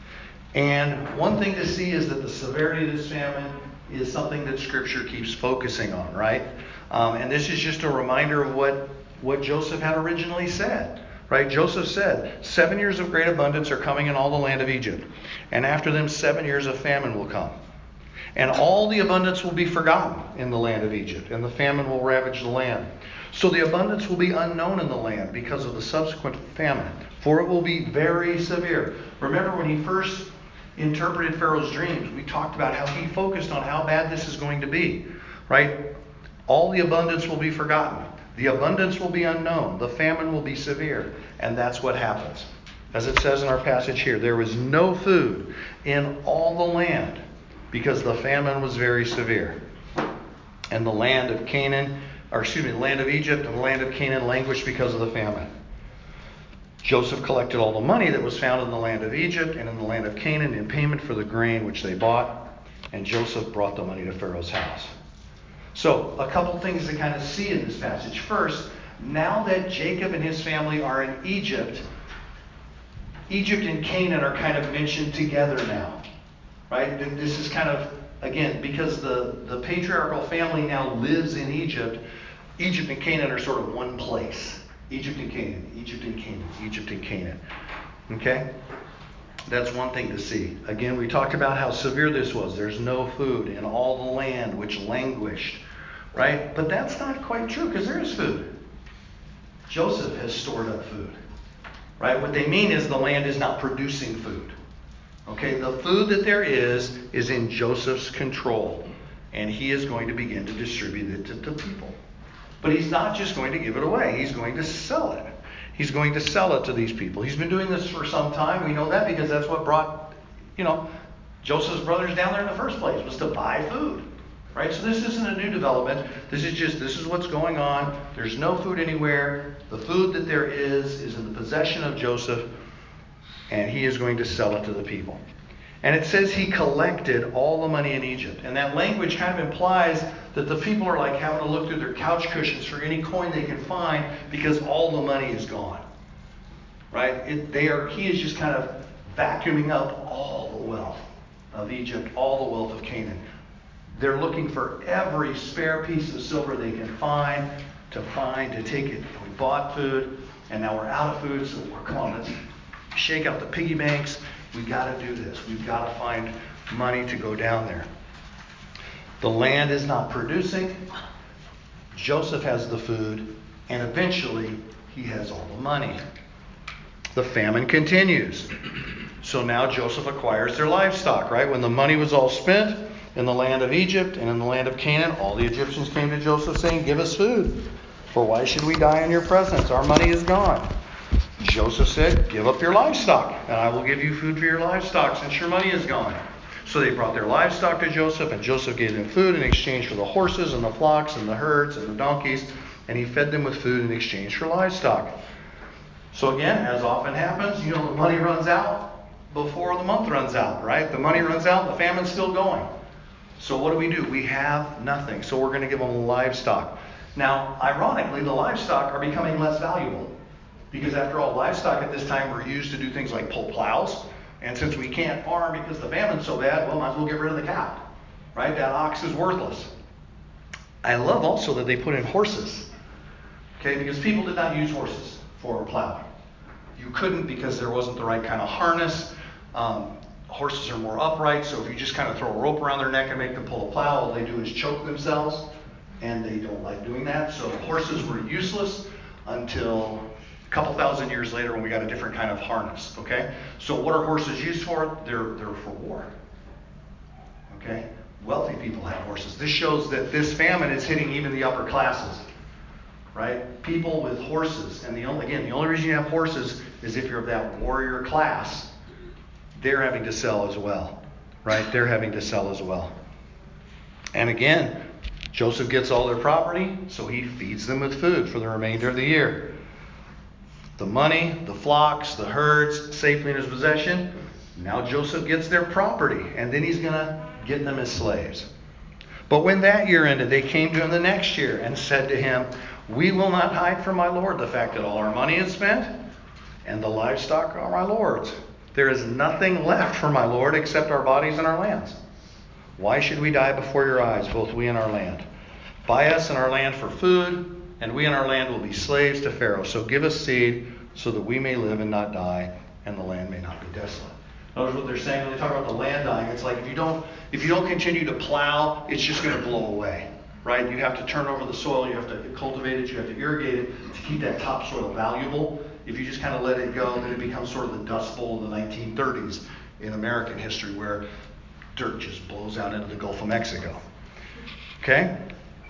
And one thing to see is that the severity of this famine is something that Scripture keeps focusing on, right? Um, and this is just a reminder of what, what Joseph had originally said, right? Joseph said, seven years of great abundance are coming in all the land of Egypt, and after them seven years of famine will come. And all the abundance will be forgotten in the land of Egypt, and the famine will ravage the land. So the abundance will be unknown in the land because of the subsequent famine, for it will be very severe. Remember when he first interpreted Pharaoh's dreams, we talked about how he focused on how bad this is going to be, right? All the abundance will be forgotten. The abundance will be unknown. The famine will be severe. And that's what happens. As it says in our passage here, there was no food in all the land because the famine was very severe. And the land of Canaan, or excuse me, the land of Egypt and the land of Canaan languished because of the famine. Joseph collected all the money that was found in the land of Egypt and in the land of Canaan in payment for the grain which they bought, and Joseph brought the money to Pharaoh's house. So, a couple things to kind of see in this passage. First, now that Jacob and his family are in Egypt, Egypt and Canaan are kind of mentioned together now, right? This is kind of, again, because the, the patriarchal family now lives in Egypt, Egypt and Canaan are sort of one place. Egypt and Canaan, Egypt and Canaan, Egypt and Canaan. Okay? That's one thing to see. Again, we talked about how severe this was. There's no food in all the land which languished. Right? But that's not quite true because there is food. Joseph has stored up food. Right? What they mean is the land is not producing food. Okay? The food that there is is in Joseph's control. And he is going to begin to distribute it to, to people. But he's not just going to give it away. He's going to sell it. He's going to sell it to these people. He's been doing this for some time. We know that because that's what brought, you know, Joseph's brothers down there in the first place, was to buy food. Right? So this isn't a new development. This is just, this is what's going on. There's no food anywhere. The food that there is is in the possession of Joseph, and he is going to sell it to the people. And it says he collected all the money in Egypt. And that language kind of implies that the people are like having to look through their couch cushions for any coin they can find because all the money is gone. Right? It, they are. He is just kind of vacuuming up all the wealth of Egypt, all the wealth of Canaan. They're looking for every spare piece of silver they can find, to find, to take it. We bought food, and now we're out of food, so we're, come on, let's shake out the piggy banks. We've got to do this. We've got to find money to go down there. The land is not producing. Joseph has the food, and eventually he has all the money. The famine continues. So now Joseph acquires their livestock, right? When the money was all spent in the land of Egypt and in the land of Canaan, all the Egyptians came to Joseph saying, give us food. For why should we die in your presence? Our money is gone. Joseph said, give up your livestock, and I will give you food for your livestock since your money is gone. So they brought their livestock to Joseph, and Joseph gave them food in exchange for the horses and the flocks and the herds and the donkeys, and he fed them with food in exchange for livestock. So again, as often happens, you know, the money runs out before the month runs out, right? The money runs out, the famine's still going. So what do we do? We have nothing. So we're going to give them livestock. Now, ironically, the livestock are becoming less valuable. Because after all, livestock at this time were used to do things like pull plows. And since we can't farm because the famine's so bad, well, might as well get rid of the cow. Right? That ox is worthless. I love also that they put in horses. Okay, because people did not use horses for plowing. You couldn't because there wasn't the right kind of harness. Um, horses are more upright, so if you just kind of throw a rope around their neck and make them pull a plow, all they do is choke themselves, and they don't like doing that. So horses were useless until a couple thousand years later when we got a different kind of harness. Okay, so what are horses used for? They're they're for war. Okay, wealthy people have horses. This shows that this famine is hitting even the upper classes. Right? People with horses. And the only, again, the only reason you have horses is if you're of that warrior class, they're having to sell as well. Right? They're having to sell as well. And again, Joseph gets all their property, so he feeds them with food for the remainder of the year. The money, the flocks, the herds, safely in his possession. Now Joseph gets their property, and then he's going to get them as slaves. But when that year ended, they came to him the next year and said to him, we will not hide from my Lord the fact that all our money is spent and the livestock are my Lord's. There is nothing left for my Lord except our bodies and our lands. Why should we die before your eyes, both we and our land? Buy us and our land for food, and we and our land will be slaves to Pharaoh. So give us seed so that we may live and not die, and the land may not be desolate. Notice what they're saying when they talk about the land dying. It's like if you don't if you don't continue to plow, it's just going to blow away. Right? You have to turn over the soil, you have to cultivate it, you have to irrigate it to keep that topsoil valuable. If you just kind of let it go, then it becomes sort of the Dust Bowl of the nineteen thirties in American history where dirt just blows out into the Gulf of Mexico. Okay?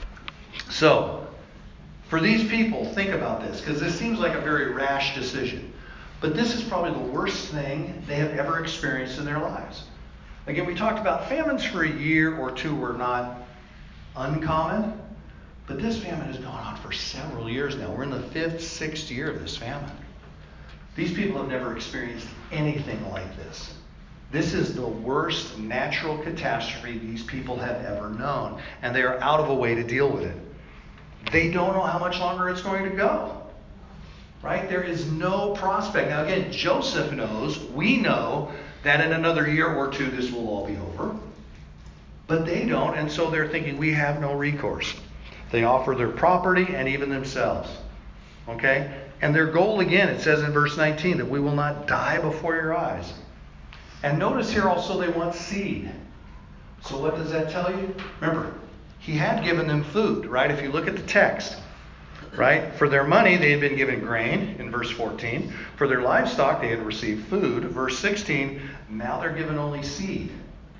So, for these people, think about this, because this seems like a very rash decision. But this is probably the worst thing they have ever experienced in their lives. Again, we talked about famines for a year or two were not uncommon, but this famine has gone on for several years now. We're in the fifth, sixth year of this famine. These people have never experienced anything like this. This is the worst natural catastrophe these people have ever known, and they are out of a way to deal with it. They don't know how much longer it's going to go. Right? There is no prospect. Now again, Joseph knows, we know, that in another year or two this will all be over. But they don't, and so they're thinking we have no recourse. They offer their property and even themselves. Okay? And their goal, again, it says in verse nineteen, that we will not die before your eyes. And notice here also they want seed. So what does that tell you? Remember, he had given them food, right? If you look at the text, right? For their money, they had been given grain in verse fourteen. For their livestock, they had received food. Verse sixteen, now they're given only seed.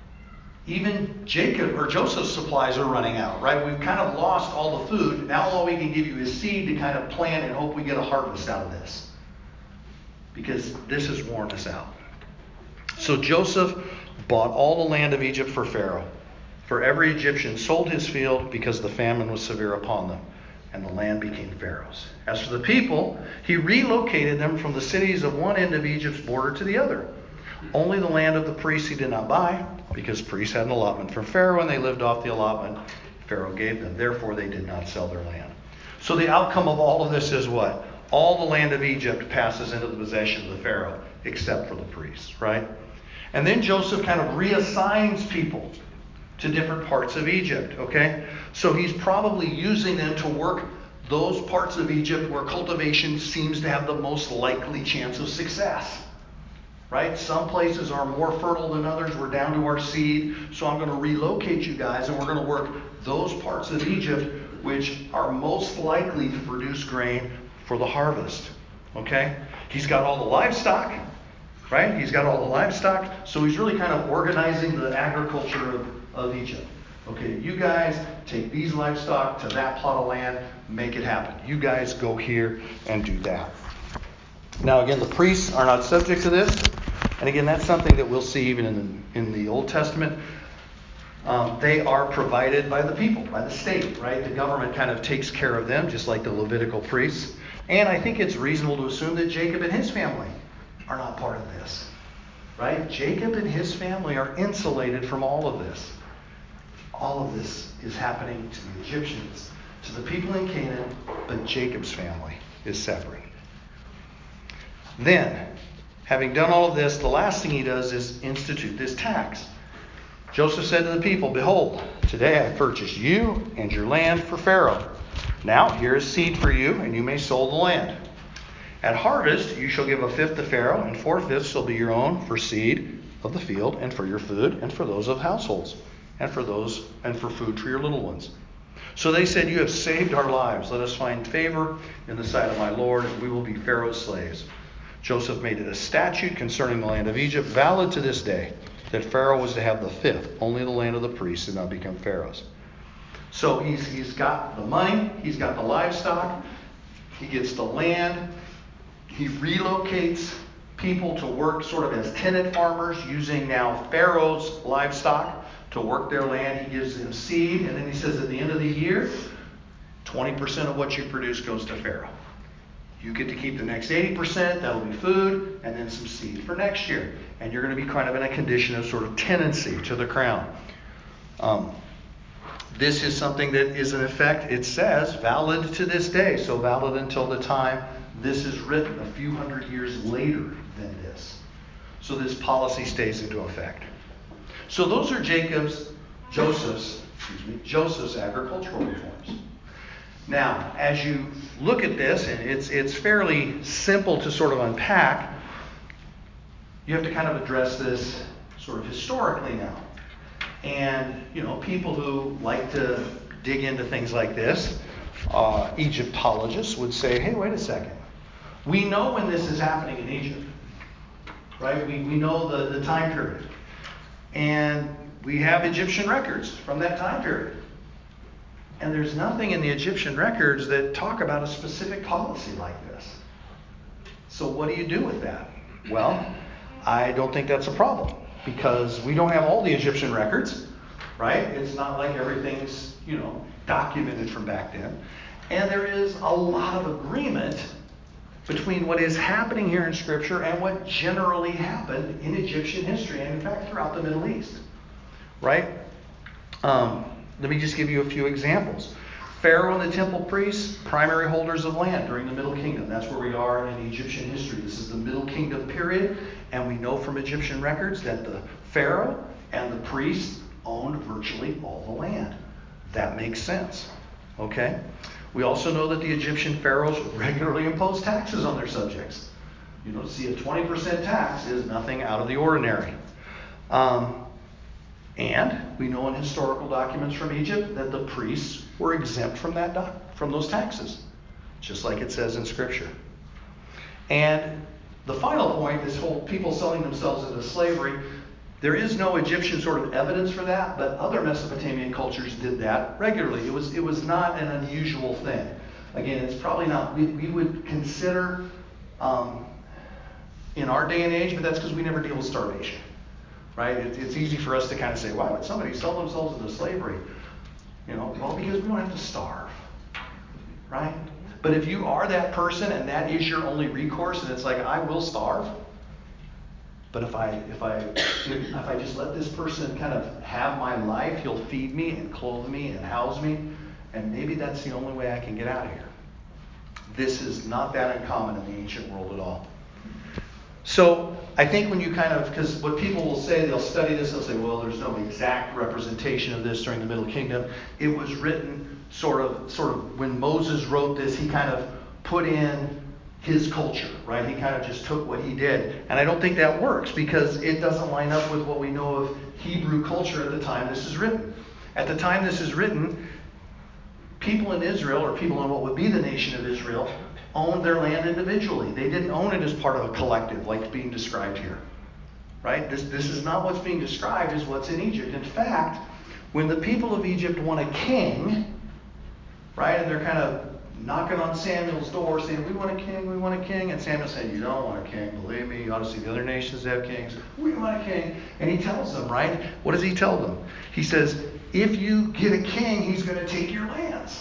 Even Jacob or Joseph's supplies are running out, right? We've kind of lost all the food. Now all we can give you is seed to kind of plant and hope we get a harvest out of this. Because this has worn us out. So Joseph bought all the land of Egypt for Pharaoh. For every Egyptian sold his field because the famine was severe upon them, and the land became Pharaoh's. As for the people, he relocated them from the cities of one end of Egypt's border to the other. Only the land of the priests he did not buy, because priests had an allotment from Pharaoh, and they lived off the allotment Pharaoh gave them. Therefore, they did not sell their land. So the outcome of all of this is what? All the land of Egypt passes into the possession of the Pharaoh, except for the priests, right? And then Joseph kind of reassigns people to different parts of Egypt, okay? So he's probably using them to work those parts of Egypt where cultivation seems to have the most likely chance of success. Right? Some places are more fertile than others. We're down to our seed. So I'm going to relocate you guys, and we're going to work those parts of Egypt which are most likely to produce grain for the harvest. Okay? He's got all the livestock. right? He's got all the livestock, so he's really kind of organizing the agriculture of, of Egypt. Okay, you guys take these livestock to that plot of land, make it happen. You guys go here and do that. Now again, the priests are not subject to this. And again, that's something that we'll see even in the, in the Old Testament. Um, they are provided by the people, by the state, right? The government kind of takes care of them, just like the Levitical priests. And I think it's reasonable to assume that Jacob and his family are not part of this, right? Jacob and his family are insulated from all of this. All of this is happening to the Egyptians, to the people in Canaan, but Jacob's family is separate. Then, having done all of this, the last thing he does is institute this tax. Joseph said to the people, "Behold, today I purchased you and your land for Pharaoh. Now here is seed for you, and you may sow the land. At harvest you shall give a fifth to Pharaoh, and four-fifths shall be your own for seed of the field, and for your food, and for those of households, and for those and for food for your little ones." So they said, "You have saved our lives. Let us find favor in the sight of my Lord, and we will be Pharaoh's slaves." Joseph made it a statute concerning the land of Egypt, valid to this day, that Pharaoh was to have the fifth. Only the land of the priests did not become Pharaoh's. So he's he's got the money, he's got the livestock, he gets the land, he relocates people to work sort of as tenant farmers using now Pharaoh's livestock to work their land. He gives them seed, and then he says at the end of the year, twenty percent of what you produce goes to Pharaoh. You get to keep the next eighty percent, that'll be food, and then some seed for next year. And you're going to be kind of in a condition of sort of tenancy to the crown. Um, this is something that is in effect, it says, valid to this day. So valid until the time this is written, a few hundred years later than this. So this policy stays into effect. So those are Jacob's, Joseph's, excuse me, Joseph's agricultural reforms. Now, as you look at this, and it's it's fairly simple to sort of unpack, you have to kind of address this sort of historically now. And, you know, people who like to dig into things like this, uh, Egyptologists would say, hey, wait a second. We know when this is happening in Egypt, right? We, we know the, the time period. And we have Egyptian records from that time period. And there's nothing in the Egyptian records that talk about a specific policy like this. So what do you do with that? Well, I don't think that's a problem, because we don't have all the Egyptian records, right? It's not like everything's, you know, documented from back then. And there is a lot of agreement between what is happening here in Scripture and what generally happened in Egyptian history, and in fact throughout the Middle East, right? Um, let me just give you a few examples. Pharaoh and the temple priests, primary holders of land during the Middle Kingdom. That's where we are in Egyptian history. This is the Middle Kingdom period, and we know from Egyptian records that the Pharaoh and the priests owned virtually all the land. That makes sense, okay? We also know that the Egyptian pharaohs regularly imposed taxes on their subjects. You know, to see a twenty percent tax is nothing out of the ordinary. Um, and we know in historical documents from Egypt that the priests were exempt from that doc- from those taxes, just like it says in Scripture. And the final point, this whole people selling themselves into slavery, there is no Egyptian sort of evidence for that, but other Mesopotamian cultures did that regularly. It was it was not an unusual thing. Again, it's probably not, we, we would consider um, in our day and age, but that's because we never deal with starvation, right? It, it's easy for us to kind of say, why would somebody sell themselves into slavery? You know, well, because we don't have to starve, right? But if you are that person and that is your only recourse, and it's like, I will starve, but if I if I if I just let this person kind of have my life, he'll feed me and clothe me and house me, and maybe that's the only way I can get out of here. This is not that uncommon in the ancient world at all. So I think when you kind of, because what people will say, they'll study this, they'll say, well, there's no exact representation of this during the Middle Kingdom. It was written sort of sort of when Moses wrote this, he kind of put in his culture, right? He kind of just took what he did. And I don't think that works, because it doesn't line up with what we know of Hebrew culture at the time this is written. At the time this is written, people in Israel, or people in what would be the nation of Israel, owned their land individually. They didn't own it as part of a collective like being described here. Right? This, this is not what's being described as what's in Egypt. In fact, when the people of Egypt want a king, right, and they're kind of knocking on Samuel's door saying, we want a king, we want a king. And Samuel said, you don't want a king, believe me. You ought to see the other nations have kings. We want a king. And he tells them, right? What does he tell them? He says, if you get a king, he's going to take your lands.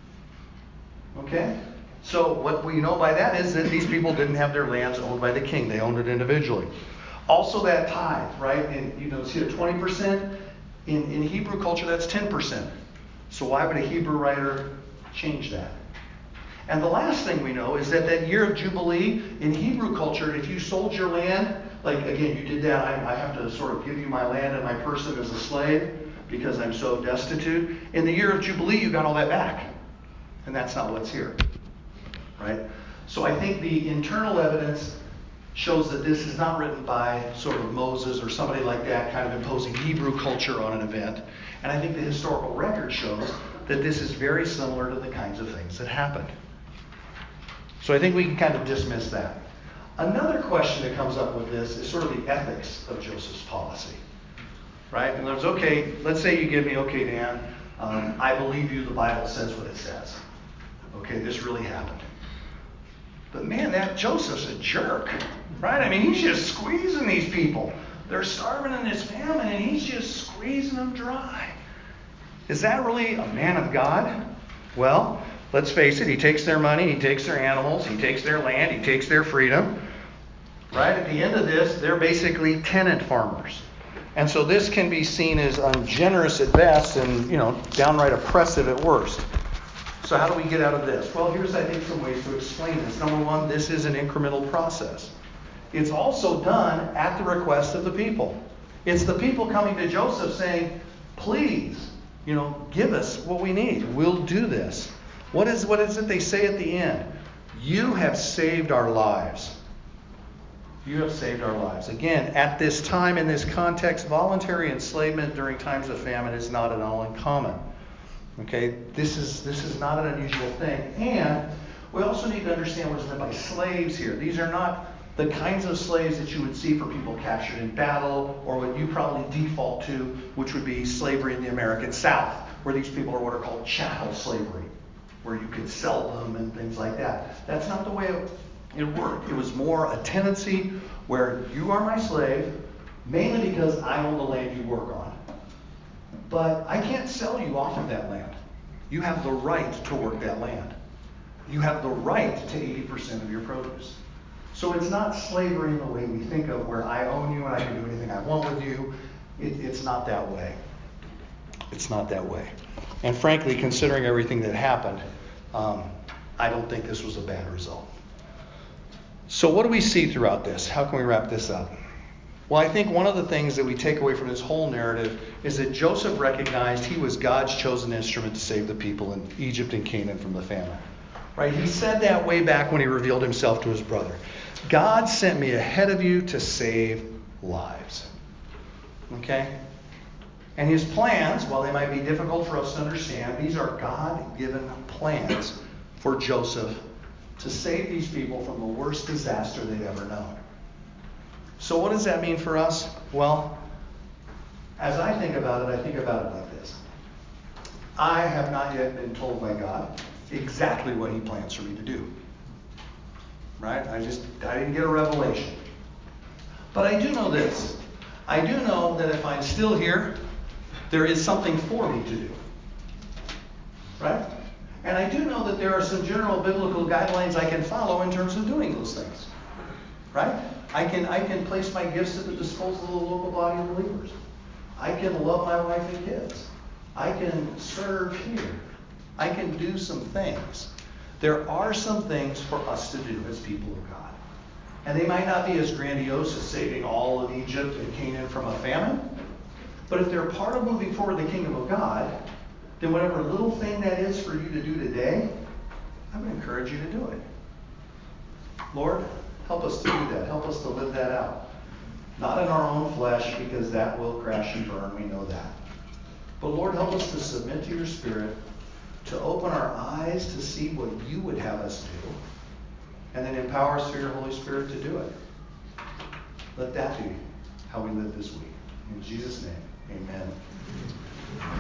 Okay? So what we know by that is that these people didn't have their lands owned by the king. They owned it individually. Also that tithe, right? And you know, see the twenty percent? In, in Hebrew culture, that's ten percent. So why would a Hebrew writer change that? And the last thing we know is that that year of Jubilee, in Hebrew culture, if you sold your land, like again, you did that, I, I have to sort of give you my land and my person as a slave because I'm so destitute. In the year of Jubilee, you got all that back. And that's not what's here. Right? So I think the internal evidence shows that this is not written by sort of Moses or somebody like that kind of imposing Hebrew culture on an event. And I think the historical record shows that this is very similar to the kinds of things that happened. So I think we can kind of dismiss that. Another question that comes up with this is sort of the ethics of Joseph's policy. Right? And there's, okay, let's say you give me, okay, Dan, um, I believe you, the Bible says what it says. Okay, this really happened. But man, that Joseph's a jerk, right? I mean, he's just squeezing these people. They're starving in this famine, and he's just squeezing them dry. Is that really a man of God? Well, let's face it. He takes their money, he takes their animals, he takes their land, he takes their freedom. Right? At the end of this, they're basically tenant farmers. And so this can be seen as ungenerous at best and, you know, downright oppressive at worst. So how do we get out of this? Well, here's, I think, some ways to explain this. Number one, this is an incremental process. It's also done at the request of the people. It's the people coming to Joseph saying, please, you know, give us what we need. We'll do this. What is, what is it they say at the end? You have saved our lives. You have saved our lives. Again, at this time, in this context, voluntary enslavement during times of famine is not at all uncommon. Okay, this is this is not an unusual thing. And we also need to understand what is meant by slaves here. These are not the kinds of slaves that you would see for people captured in battle, or what you probably default to, which would be slavery in the American South, where these people are what are called chattel slavery, where you could sell them and things like that. That's not the way it, it worked. It was more a tendency where you are my slave, mainly because I own the land you work on. But I can't sell you off of that land. You have the right to work that land. You have the right to eighty percent of your produce. So it's not slavery in the way we think of, where I own you and I can do anything I want with you. It, it's not that way. It's not that way. And frankly, considering everything that happened, um, I don't think this was a bad result. So what do we see throughout this? How can we wrap this up? Well, I think one of the things that we take away from this whole narrative is that Joseph recognized he was God's chosen instrument to save the people in Egypt and Canaan from the famine. Right? He said that way back when he revealed himself to his brother. God sent me ahead of you to save lives. Okay? And his plans, while they might be difficult for us to understand, these are God-given plans for Joseph to save these people from the worst disaster they'd ever known. So what does that mean for us? Well, as I think about it, I think about it like this. I have not yet been told by God exactly what he plans for me to do. Right? I just, I didn't get a revelation. But I do know this. I do know that if I'm still here, there is something for me to do. Right? And I do know that there are some general biblical guidelines I can follow in terms of doing those things. Right? I can I can place my gifts at the disposal of the local body of believers. I can love my wife and kids. I can serve here. I can do some things. There are some things for us to do as people of God. And they might not be as grandiose as saving all of Egypt and Canaan from a famine. But if they're part of moving forward the kingdom of God, then whatever little thing that is for you to do today, I would encourage you to do it. Lord, help us to do that. Help us to live that out. Not in our own flesh, because that will crash and burn. We know that. But Lord, help us to submit to your Spirit to open our eyes to see what you would have us do, and then empower us through your Holy Spirit to do it. Let that be how we live this week. In Jesus' name, amen.